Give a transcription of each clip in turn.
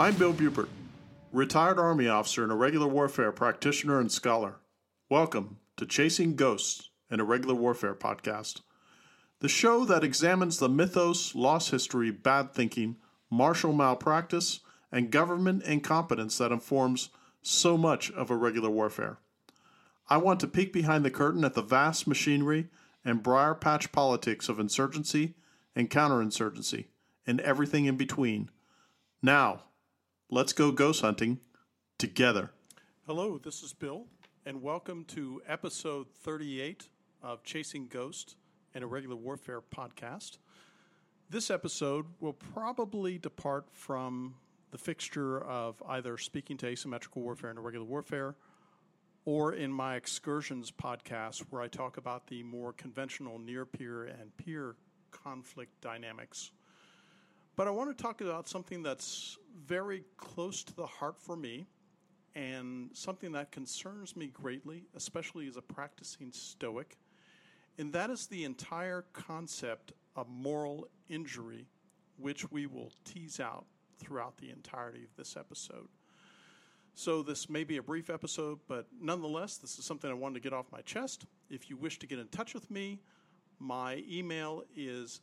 I'm Bill Bubert, retired Army officer and irregular warfare practitioner and scholar. Welcome to Chasing Ghosts, an Irregular Warfare podcast, the show that examines the mythos, lost history, bad thinking, martial malpractice, and government incompetence that informs so much of irregular warfare. I want to peek behind the curtain at the vast machinery and briar patch politics of insurgency and counterinsurgency, and everything in between. Now, let's go ghost hunting together. Hello, this is Bill, and welcome to episode 38 of Chasing Ghosts, an Irregular Warfare podcast. This episode will probably depart from the fixture of either speaking to asymmetrical warfare and irregular warfare, or in my excursions podcast where I talk about the more conventional near-peer and peer conflict dynamics. But I want to talk about something that's very close to the heart for me and something that concerns me greatly, especially as a practicing Stoic, and that is the entire concept of moral injury, which we will tease out throughout the entirety of this episode. So this may be a brief episode, but nonetheless, this is something I wanted to get off my chest. If you wish to get in touch with me, my email is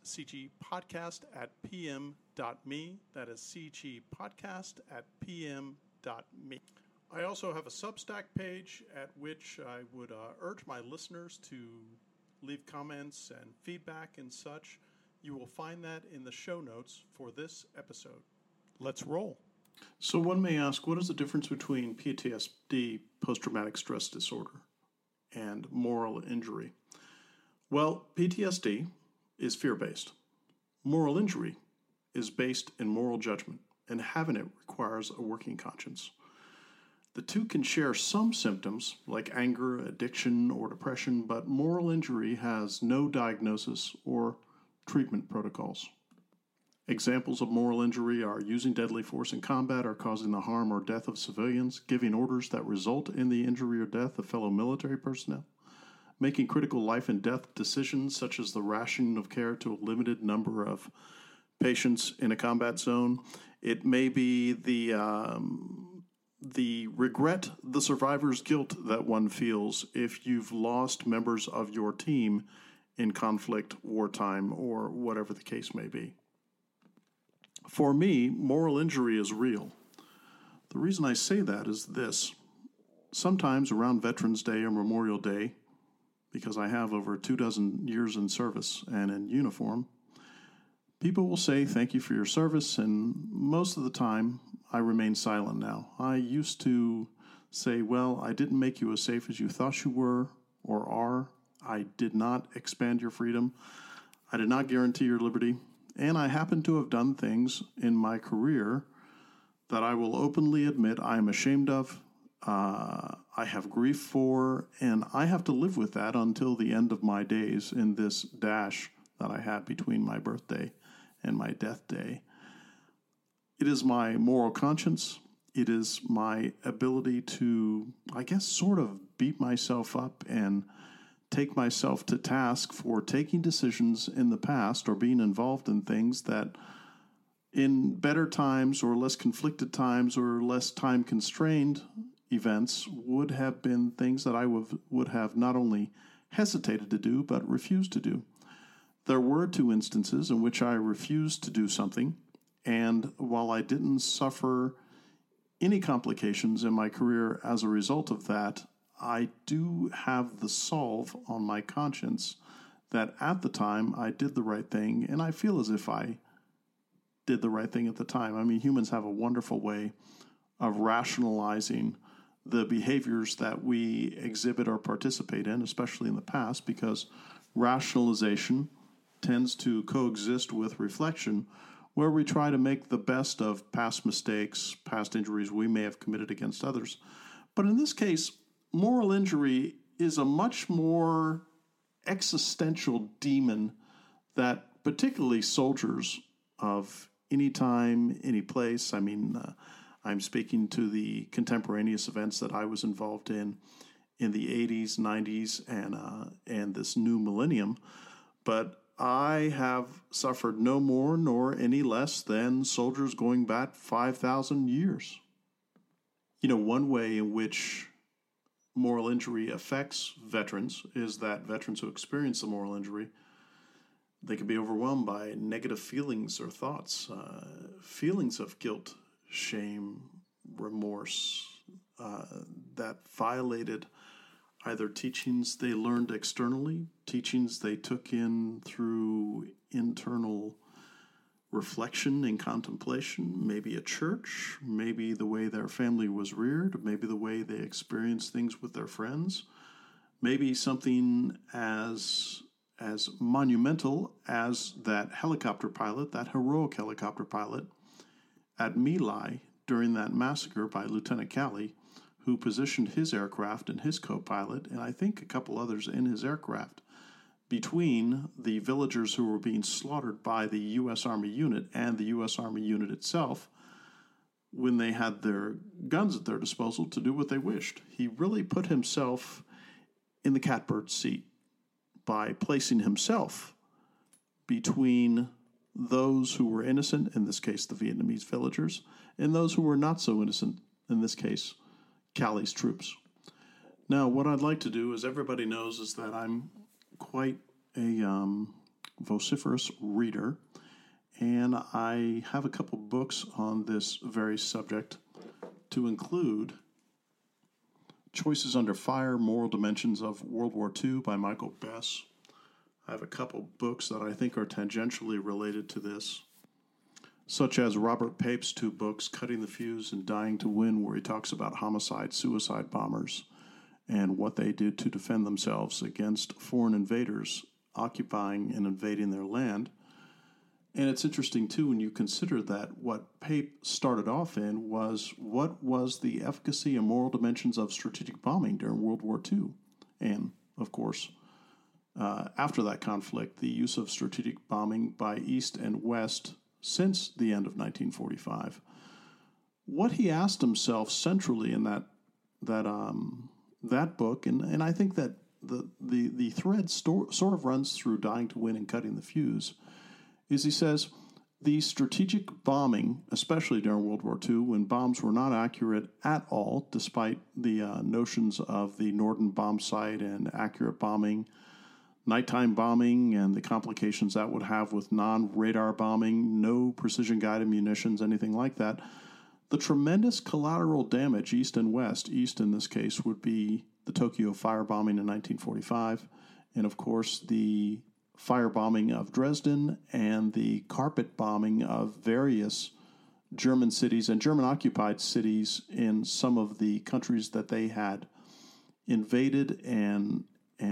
cgpodcast@pm.me. That is cgpodcast@pm.me. I also have a Substack page at which I would urge my listeners to leave comments and feedback and such. You will find that in the show notes for this episode. Let's roll. So one may ask, what is the difference between PTSD, post-traumatic stress disorder, and moral injury? Well, PTSD is fear-based. Moral injury is based in moral judgment, and having it requires a working conscience. The two can share some symptoms, like anger, addiction, or depression, but moral injury has no diagnosis or treatment protocols. Examples of moral injury are using deadly force in combat or causing the harm or death of civilians, giving orders that result in the injury or death of fellow military personnel, making critical life and death decisions such as the rationing of care to a limited number of patients in a combat zone. It may be the regret, the survivor's guilt that one feels if you've lost members of your team in conflict, wartime, or whatever the case may be. For me, moral injury is real. The reason I say that is this. Sometimes around Veterans Day or Memorial Day, because I have over 24 years in service and in uniform, people will say thank you for your service, and most of the time I remain silent now. I used to say, well, I didn't make you as safe as you thought you were or are. I did not expand your freedom. I did not guarantee your liberty. And I happen to have done things in my career that I will openly admit I am ashamed of, I have grief for, and I have to live with that until the end of my days in this dash that I had between my birthday and my death day. It is my moral conscience. It is my ability to, I guess, sort of beat myself up and take myself to task for taking decisions in the past or being involved in things that in better times or less conflicted times or less time-constrained events would have been things that I would have not only hesitated to do but refused to do. There were 2 instances in which I refused to do something, and while I didn't suffer any complications in my career as a result of that, I do have the solve on my conscience that at the time I did the right thing, and I feel as if I did the right thing at the time. I mean, humans have a wonderful way of rationalizing the behaviors that we exhibit or participate in, especially in the past, because rationalization tends to coexist with reflection, where we try to make the best of past mistakes, past injuries we may have committed against others. But in this case, moral injury is a much more existential demon that particularly soldiers of any time, any place, I'm speaking to the contemporaneous events that I was involved in the 80s, 90s, and this new millennium, but I have suffered no more nor any less than soldiers going back 5,000 years. One way in which moral injury affects veterans is that veterans who experience the moral injury, they can be overwhelmed by negative feelings or thoughts, feelings of guilt, shame, remorse, that violated either teachings they learned externally, teachings they took in through internal reflection and contemplation, maybe a church, maybe the way their family was reared, maybe the way they experienced things with their friends, maybe something as monumental as that helicopter pilot, that heroic helicopter pilot at My Lai during that massacre by Lieutenant Calley, who positioned his aircraft and his co-pilot, and I think a couple others in his aircraft, between the villagers who were being slaughtered by the U.S. Army unit and the U.S. Army unit itself when they had their guns at their disposal to do what they wished. He really put himself in the catbird seat by placing himself between those who were innocent, in this case the Vietnamese villagers, and those who were not so innocent, in this case Calley's troops. Now, what I'd like to do, as everybody knows, is that I'm quite a vociferous reader, and I have a couple books on this very subject, to include Choices Under Fire, Moral Dimensions of World War II by Michael Bess. I have a couple books that I think are tangentially related to this, such as Robert Pape's two books, Cutting the Fuse and Dying to Win, where he talks about homicide, suicide bombers, and what they did to defend themselves against foreign invaders occupying and invading their land. And it's interesting, too, when you consider that what Pape started off in was what was the efficacy and moral dimensions of strategic bombing during World War II. And, of course, after that conflict, the use of strategic bombing by East and West since the end of 1945. What he asked himself centrally in that book, and I think that the thread sort of runs through Dying to Win and Cutting the Fuse, is he says the strategic bombing, especially during World War II, when bombs were not accurate at all, despite the notions of the Norden bomb sight and accurate bombing, nighttime bombing and the complications that would have with non-radar bombing, no precision-guided munitions, anything like that. The tremendous collateral damage, East and West, East in this case would be the Tokyo firebombing in 1945, and of course the firebombing of Dresden and the carpet bombing of various German cities and German-occupied cities in some of the countries that they had invaded and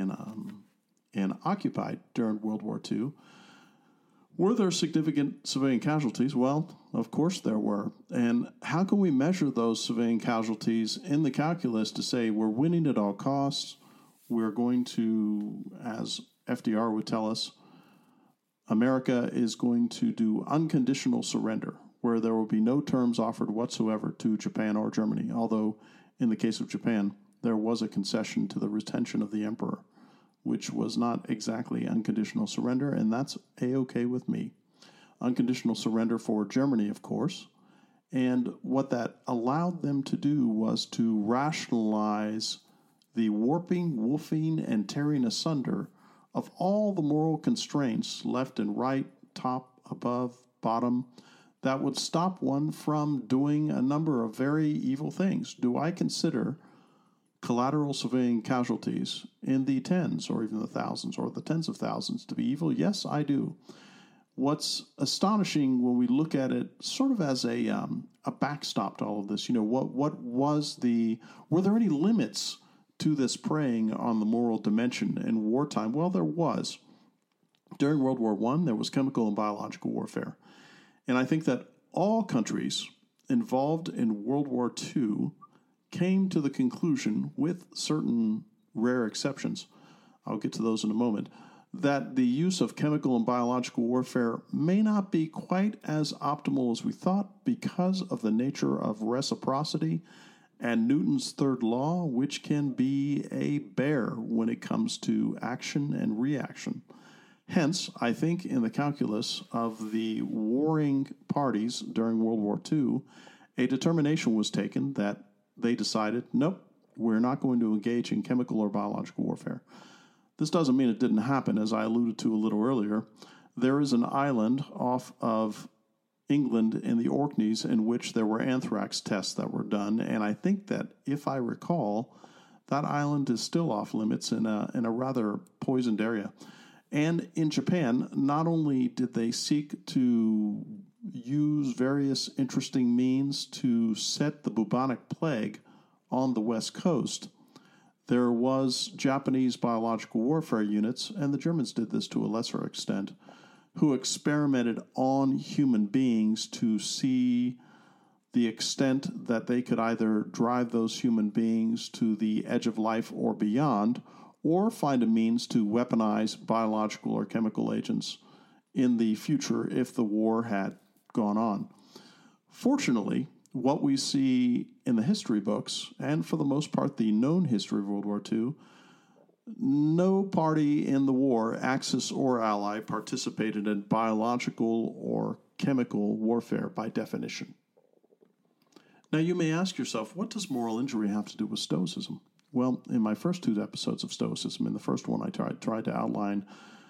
occupied during World War II. Were there significant civilian casualties? Well, of course there were. And how can we measure those civilian casualties in the calculus to say we're winning at all costs, we're going to, as FDR would tell us, America is going to do unconditional surrender, where there will be no terms offered whatsoever to Japan or Germany, although in the case of Japan, there was a concession to the retention of the emperor, which was not exactly unconditional surrender, and that's A-okay with me. Unconditional surrender for Germany, of course, and what that allowed them to do was to rationalize the warping, woofing, and tearing asunder of all the moral constraints, left and right, top, above, bottom, that would stop one from doing a number of very evil things. Do I consider collateral civilian casualties in the tens or even the thousands or the tens of thousands to be evil? Yes, I do. What's astonishing when we look at it sort of as a backstop to all of this, were there any limits to this preying on the moral dimension in wartime? Well, there was. During World War I, there was chemical and biological warfare. And I think that all countries involved in World War II came to the conclusion, with certain rare exceptions, I'll get to those in a moment, that the use of chemical and biological warfare may not be quite as optimal as we thought because of the nature of reciprocity and Newton's third law, which can be a bear when it comes to action and reaction. Hence, I think in the calculus of the warring parties during World War II, a determination was taken that they decided, nope, we're not going to engage in chemical or biological warfare. This doesn't mean it didn't happen, as I alluded to a little earlier. There is an island off of England in the Orkneys in which there were anthrax tests that were done, and I think that, if I recall, that island is still off limits in a rather poisoned area. And in Japan, not only did they seek to use various interesting means to set the bubonic plague on the West Coast, there was Japanese biological warfare units, and the Germans did this to a lesser extent, who experimented on human beings to see the extent that they could either drive those human beings to the edge of life or beyond, or find a means to weaponize biological or chemical agents in the future if the war had gone on. Fortunately, what we see in the history books, and for the most part the known history of World War II, no party in the war, Axis or Ally, participated in biological or chemical warfare by definition. Now you may ask yourself, what does moral injury have to do with Stoicism? Well, in my first 2 episodes of Stoicism, in the first one I tried to outline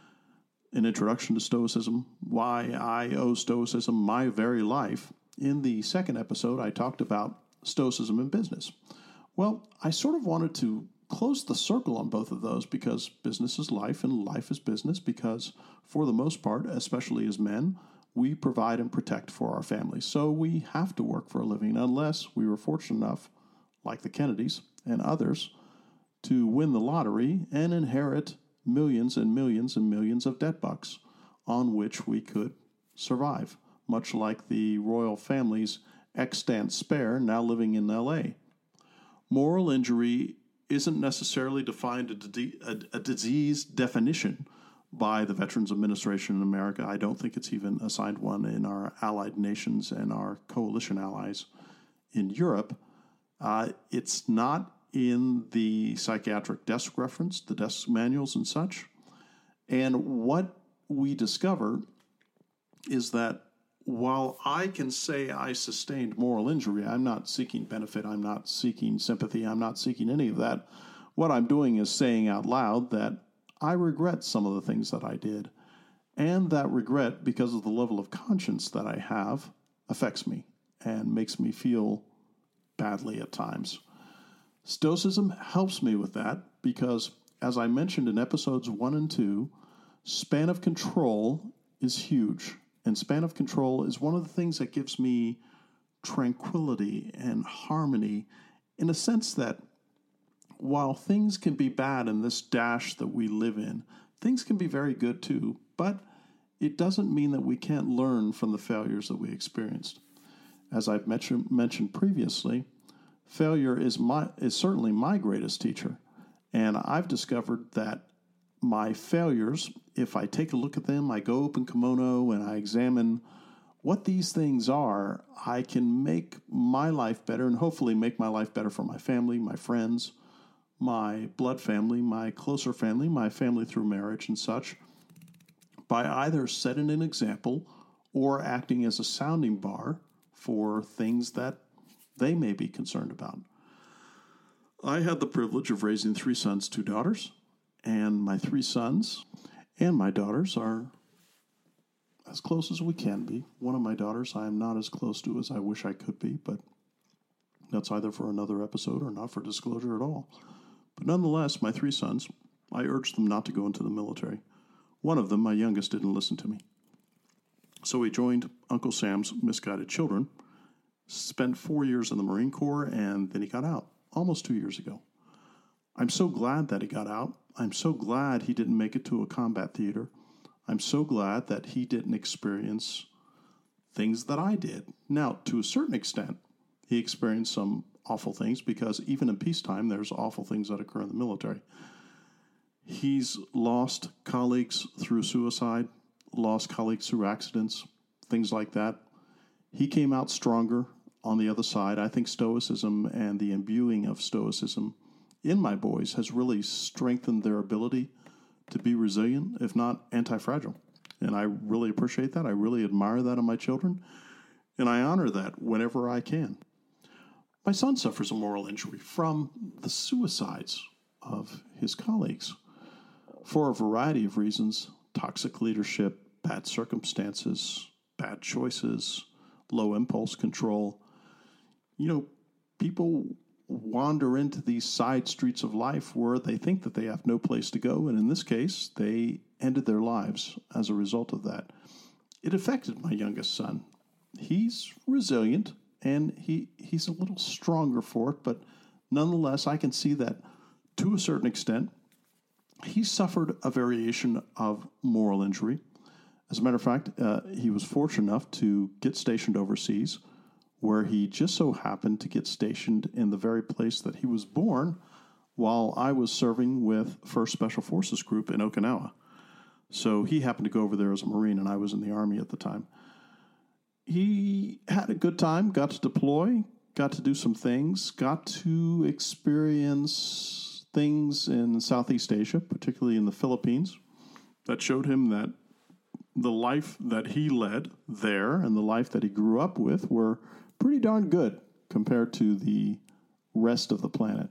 an introduction to Stoicism, why I owe Stoicism my very life. In the second episode, I talked about Stoicism in business. Well, I sort of wanted to close the circle on both of those because business is life and life is business because, for the most part, especially as men, we provide and protect for our families. So we have to work for a living unless we were fortunate enough, like the Kennedys and others, to win the lottery and inherit millions and millions and millions of debt bucks on which we could survive, much like the royal family's extant spare now living in L.A. Moral injury isn't necessarily defined a disease definition by the Veterans Administration in America. I don't think it's even assigned one in our allied nations and our coalition allies in Europe. It's not in the psychiatric desk reference, the desk manuals and such. And what we discover is that while I can say I sustained moral injury, I'm not seeking benefit, I'm not seeking sympathy, I'm not seeking any of that. What I'm doing is saying out loud that I regret some of the things that I did. And that regret, because of the level of conscience that I have, affects me and makes me feel badly at times. Stoicism helps me with that because, as I mentioned in episodes 1 and 2, span of control is huge. And span of control is one of the things that gives me tranquility and harmony in a sense that while things can be bad in this dash that we live in, things can be very good too, but it doesn't mean that we can't learn from the failures that we experienced. As I've mentioned previously, failure is certainly my greatest teacher, and I've discovered that my failures, if I take a look at them, I go open kimono and I examine what these things are, I can make my life better and hopefully make my life better for my family, my friends, my blood family, my closer family, my family through marriage and such, by either setting an example or acting as a sounding bar for things that they may be concerned about. I had the privilege of raising 3 sons, 2 daughters, and my 3 sons and my daughters are as close as we can be. One of my daughters I am not as close to as I wish I could be, but that's either for another episode or not for disclosure at all. But nonetheless, my 3 sons, I urged them not to go into the military. One of them, my youngest, didn't listen to me. So he joined Uncle Sam's Misguided Children, spent 4 years in the Marine Corps, and then he got out almost 2 years ago. I'm so glad that he got out. I'm so glad he didn't make it to a combat theater. I'm so glad that he didn't experience things that I did. Now, to a certain extent, he experienced some awful things because even in peacetime, there's awful things that occur in the military. He's lost colleagues through suicide, lost colleagues through accidents, things like that. He came out stronger on the other side. I think Stoicism and the imbuing of Stoicism in my boys has really strengthened their ability to be resilient, if not anti-fragile. And I really appreciate that. I really admire that in my children. And I honor that whenever I can. My son suffers a moral injury from the suicides of his colleagues for a variety of reasons: toxic leadership, bad circumstances, bad choices, low impulse control. People wander into these side streets of life where they think that they have no place to go. And in this case, they ended their lives as a result of that. It affected my youngest son. He's resilient, and he's a little stronger for it, but nonetheless, I can see that to a certain extent, he suffered a variation of moral injury. As a matter of fact, he was fortunate enough to get stationed overseas, where he just so happened to get stationed in the very place that he was born while I was serving with 1st Special Forces Group in Okinawa. So he happened to go over there as a Marine, and I was in the Army at the time. He had a good time, got to deploy, got to do some things, got to experience things in Southeast Asia, particularly in the Philippines, that showed him that the life that he led there and the life that he grew up with were pretty darn good compared to the rest of the planet.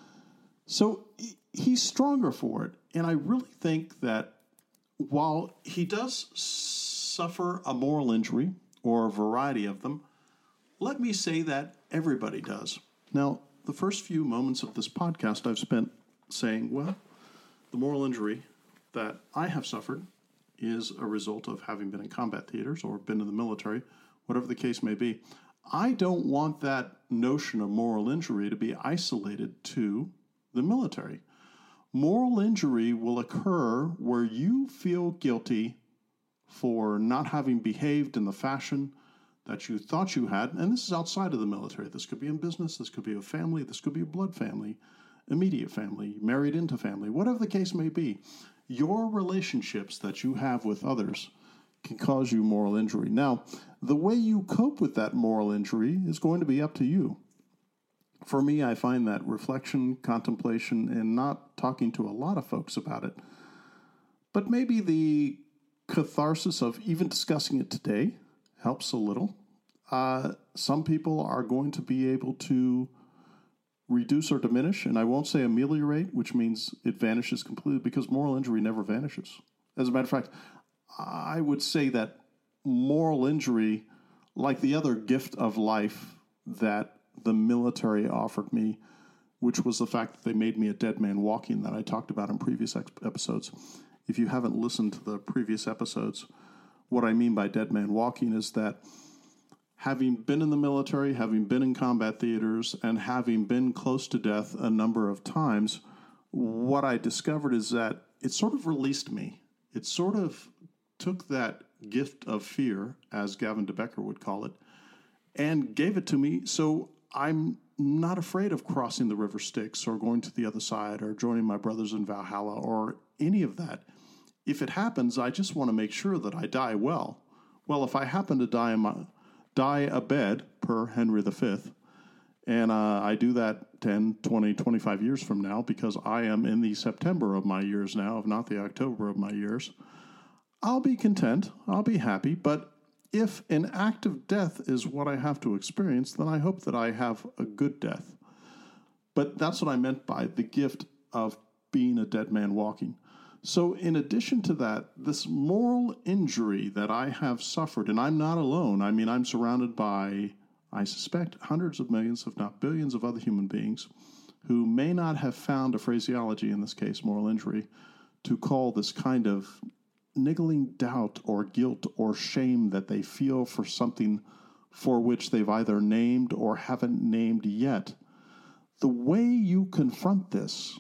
So he's stronger for it. And I really think that while he does suffer a moral injury, or a variety of them, let me say that everybody does. Now, the first few moments of this podcast I've spent saying, well, the moral injury that I have suffered is a result of having been in combat theaters or been in the military, whatever the case may be. I don't want that notion of moral injury to be isolated to the military. Moral injury will occur where you feel guilty for not having behaved in the fashion that you thought you had, and this is outside of the military. This could be in business, this could be a family, this could be a blood family, immediate family, married into family, whatever the case may be. Your relationships that you have with others can cause you moral injury. Now, the way you cope with that moral injury is going to be up to you. For me, I find that reflection, contemplation, and not talking to a lot of folks about it, but maybe the catharsis of even discussing it today helps a little. Some people are going to be able to reduce or diminish, and I won't say ameliorate, which means it vanishes completely, because moral injury never vanishes. As a matter of fact, I would say that moral injury, like the other gift of life that the military offered me, which was the fact that they made me a dead man walking that I talked about in previous episodes. If you haven't listened to the previous episodes, what I mean by dead man walking is that having been in the military, having been in combat theaters, and having been close to death a number of times, what I discovered is that it sort of released me. It sort of took that gift of fear, as Gavin de Becker would call it, and gave it to me, so I'm not afraid of crossing the river Styx or going to the other side or joining my brothers in Valhalla or any of that. If it happens, I just want to make sure that I die well. Well, if I happen to die abed, per Henry V, and I do that 10, 20, 25 years from now, because I am in the September of my years now, if not the October of my years, I'll be content, I'll be happy, but if an act of death is what I have to experience, then I hope that I have a good death. But that's what I meant by the gift of being a dead man walking. So in addition to that, this moral injury that I have suffered, and I'm not alone. I mean, I'm surrounded by, I suspect, hundreds of millions, if not billions of other human beings who may not have found a phraseology, in this case, moral injury, to call this kind of niggling doubt or guilt or shame that they feel for something for which they've either named or haven't named yet. The way you confront this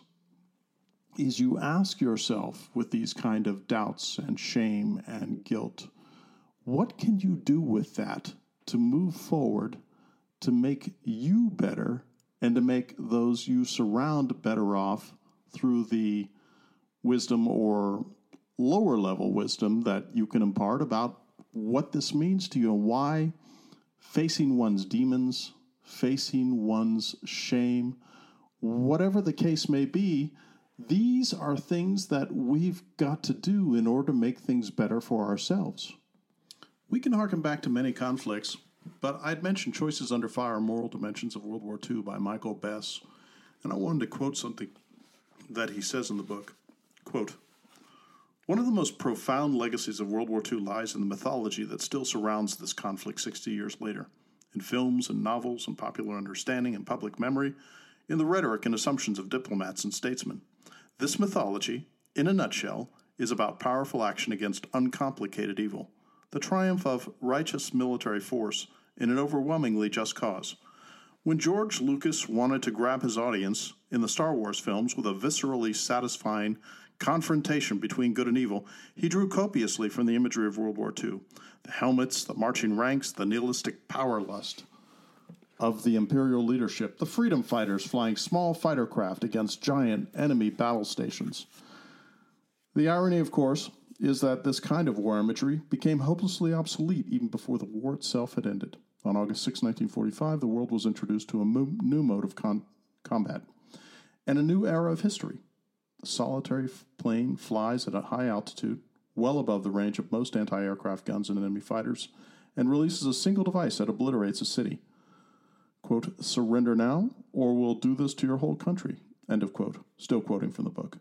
is you ask yourself, with these kind of doubts and shame and guilt, what can you do with that to move forward, to make you better, and to make those you surround better off through the wisdom or lower level wisdom that you can impart about what this means to you and why facing one's demons, facing one's shame, whatever the case may be, These are things that we've got to do in order to make things better for ourselves. We can harken back to many conflicts, but I'd mentioned Choices Under Fire, Moral Dimensions of World War II by Michael Bess, and I wanted to quote something that he says in the book. Quote, "One of the most profound legacies of World War II lies in the mythology that still surrounds this conflict 60 years later, in films and novels and popular understanding and public memory, in the rhetoric and assumptions of diplomats and statesmen. This mythology, in a nutshell, is about powerful action against uncomplicated evil, the triumph of righteous military force in an overwhelmingly just cause. When George Lucas wanted to grab his audience in the Star Wars films with a viscerally satisfying confrontation between good and evil, he drew copiously from the imagery of World War II. The helmets, the marching ranks, the nihilistic power lust of the imperial leadership, the freedom fighters flying small fighter craft against giant enemy battle stations. The irony, of course, is that this kind of war imagery became hopelessly obsolete even before the war itself had ended. On August 6, 1945, the world was introduced to a new mode of combat and a new era of history. The solitary plane flies at a high altitude, well above the range of most anti-aircraft guns and enemy fighters, and releases a single device that obliterates a city. Quote, surrender now, or we'll do this to your whole country. End of quote. Still quoting from the book.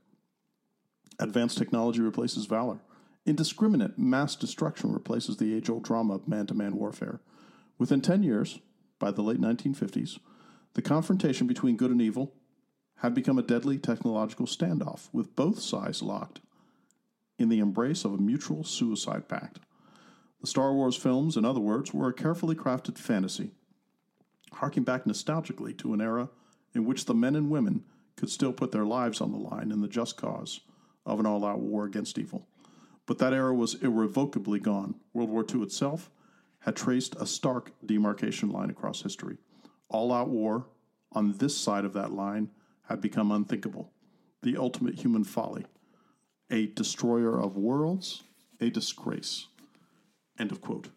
Advanced technology replaces valor. Indiscriminate mass destruction replaces the age-old drama of man-to-man warfare. Within 10 years, by the late 1950s, the confrontation between good and evil had become a deadly technological standoff, with both sides locked in the embrace of a mutual suicide pact. The Star Wars films, in other words, were a carefully crafted fantasy, harking back nostalgically to an era in which the men and women could still put their lives on the line in the just cause of an all-out war against evil. But that era was irrevocably gone. World War II itself had traced a stark demarcation line across history. All-out war on this side of that line had become unthinkable, the ultimate human folly, a destroyer of worlds, a disgrace. End of quote.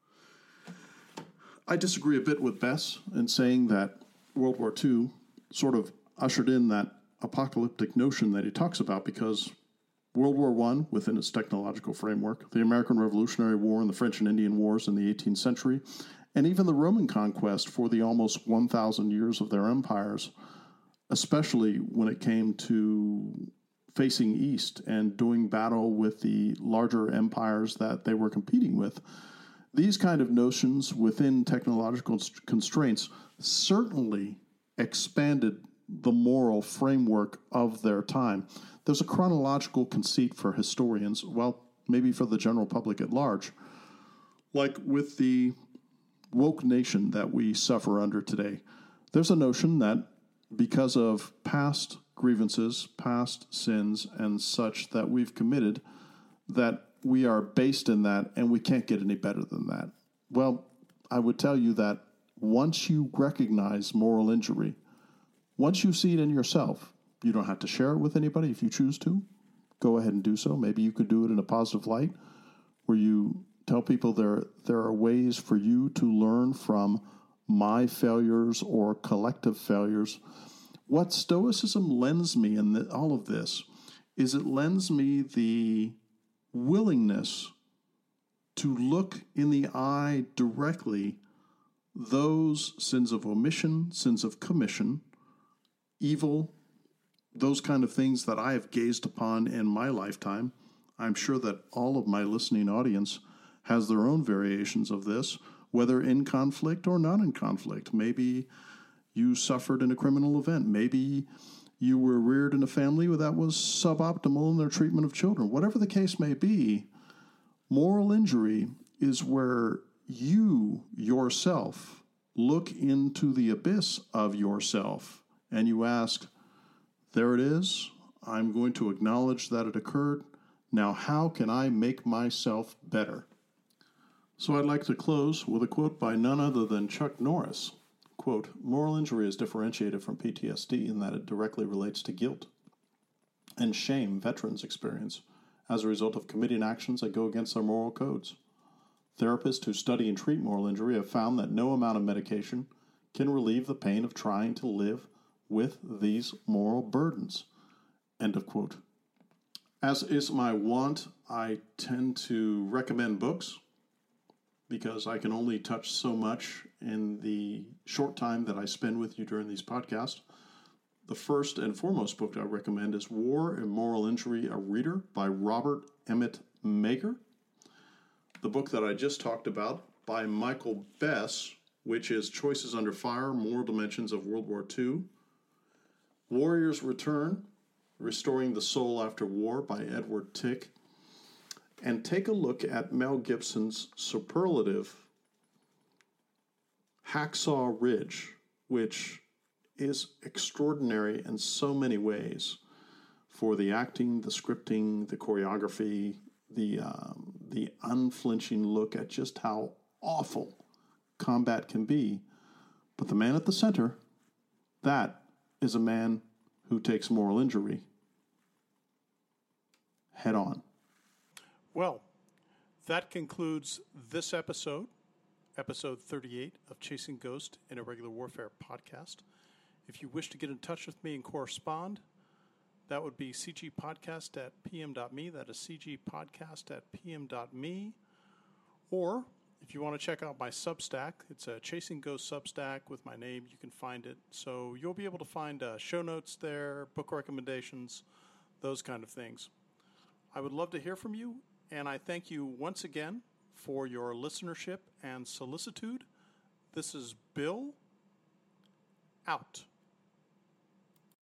I disagree a bit with Bess in saying that World War II sort of ushered in that apocalyptic notion that he talks about, because World War I, within its technological framework, the American Revolutionary War and the French and Indian Wars in the 18th century, and even the Roman conquest for the almost 1,000 years of their empires, especially when it came to facing east and doing battle with the larger empires that they were competing with. These kind of notions within technological constraints certainly expanded the moral framework of their time. There's a chronological conceit for historians, well, maybe for the general public at large, like with the woke nation that we suffer under today. There's a notion that because of past grievances, past sins, and such that we've committed, that we are based in that and we can't get any better than that. Well, I would tell you that once you recognize moral injury, once you see it in yourself, you don't have to share it with anybody if you choose to. Go ahead and do so. Maybe you could do it in a positive light where you tell people there are ways for you to learn from my failures or collective failures. What Stoicism lends me in all of this is it lends me the willingness to look in the eye directly those sins of omission, sins of commission, evil, those kind of things that I have gazed upon in my lifetime. I'm sure that all of my listening audience has their own variations of this, whether in conflict or not in conflict. Maybe you suffered in a criminal event. Maybe you were reared in a family that was suboptimal in their treatment of children. Whatever the case may be, moral injury is where you yourself look into the abyss of yourself and you ask, there it is. I'm going to acknowledge that it occurred. Now, how can I make myself better? So I'd like to close with a quote by none other than Chuck Norris. Quote, moral injury is differentiated from PTSD in that it directly relates to guilt and shame veterans experience as a result of committing actions that go against their moral codes. Therapists who study and treat moral injury have found that no amount of medication can relieve the pain of trying to live with these moral burdens. End of quote. As is my wont, I tend to recommend books because I can only touch so much in the short time that I spend with you during these podcasts. The first and foremost book I recommend is War and Moral Injury, A Reader by Robert Emmett Mager. The book that I just talked about by Michael Bess, which is Choices Under Fire, Moral Dimensions of World War II. Warriors Return, Restoring the Soul After War by Edward Tick. And take a look at Mel Gibson's superlative Hacksaw Ridge, which is extraordinary in so many ways for the acting, the scripting, the choreography, the unflinching look at just how awful combat can be. But the man at the center, that is a man who takes moral injury head on. Well, that concludes this episode 38 of Chasing Ghost in a Regular Warfare podcast. If you wish to get in touch with me and correspond, that would be cgpodcast@pm.me. That is cgpodcast@pm.me. Or if you want to check out my Substack, it's a Chasing Ghost Substack with my name. You can find it. So you'll be able to find show notes there, book recommendations, those kind of things. I would love to hear from you, and I thank you once again for your listenership and solicitude. This is Bill, out.